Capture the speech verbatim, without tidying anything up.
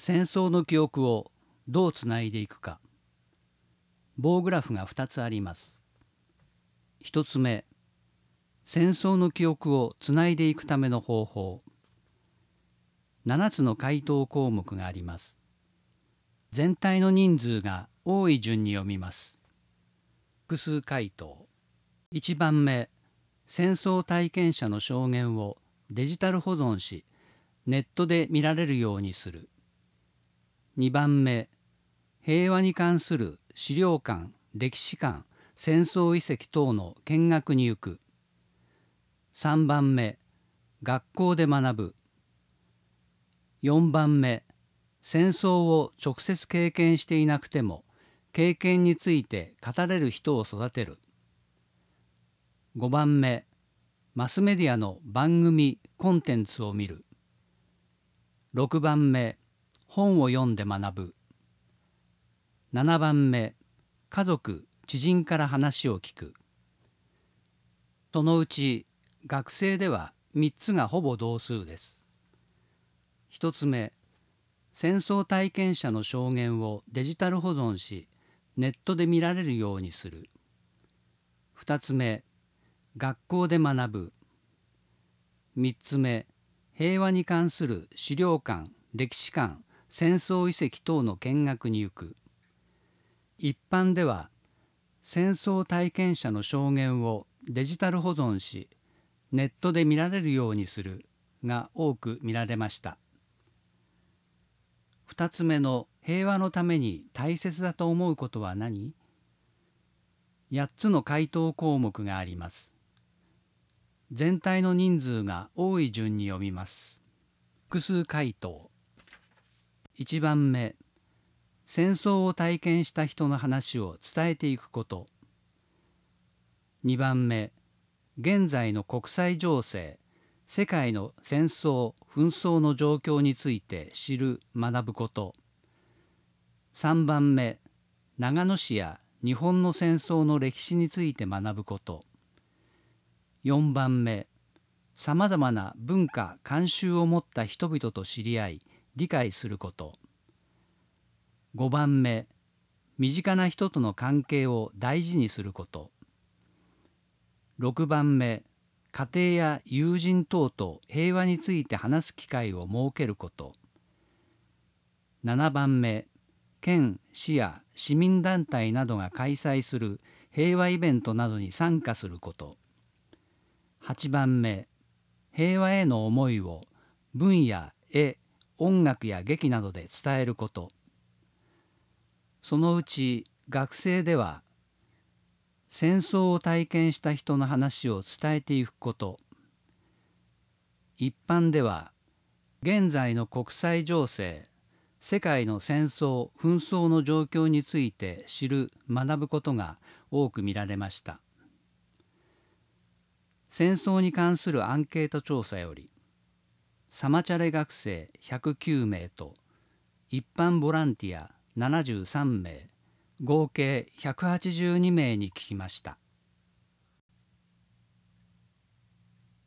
戦争の記憶をどうつないでいくか。棒グラフがふたつあります。ひとつめ、戦争の記憶をつないでいくための方法。ななつの回答項目があります。全体の人数が多い順に読みます。複数回答。いちばんめ、戦争体験者の証言をデジタル保存し、ネットで見られるようにする。にばんめ、平和に関する資料館、歴史館、戦争遺跡等の見学に行く。さんばんめ、学校で学ぶ。よんばんめ、戦争を直接経験していなくても経験について語れる人を育てる。ごばんめ、マスメディアの番組コンテンツを見る。ろくばんめ、本を読んで学ぶ。ななばんめ、家族知人から話を聞く。そのうち学生ではみっつがほぼ同数です。ひとつめ、戦争体験者の証言をデジタル保存しネットで見られるようにする。ふたつめ、学校で学ぶ。みっつめ、平和に関する資料館、歴史館、戦争遺跡等の見学に行く。一般では戦争体験者の証言をデジタル保存しネットで見られるようにするが多く見られました。ふたつめの平和のために大切だと思うことは何？やっつの回答項目があります。全体の人数が多い順に読みます。複数回答。いちばんめ、戦争を体験した人の話を伝えていくこと。にばんめ、現在の国際情勢、世界の戦争・紛争の状況について知る・学ぶこと。さんばんめ、長野市や日本の戦争の歴史について学ぶこと。よんばんめ、さまざまな文化・慣習を持った人々と知り合い、理解すること。ごばんめ、身近な人との関係を大事にすること。ろくばんめ、家庭や友人等と平和について話す機会を設けること。ななばんめ、県、市や市民団体などが開催する平和イベントなどに参加すること。はちばんめ、平和への思いを文や絵、音楽や劇などで伝えること。そのうち学生では戦争を体験した人の話を伝えていくこと。一般では現在の国際情勢、世界の戦争・紛争の状況について知る・学ぶことが多く見られました。戦争に関するアンケート調査より、サマチャレ学生ひゃくきゅうめいと一般ボランティアななじゅうさんめい、合計ひゃくはちじゅうにめいに聞きました。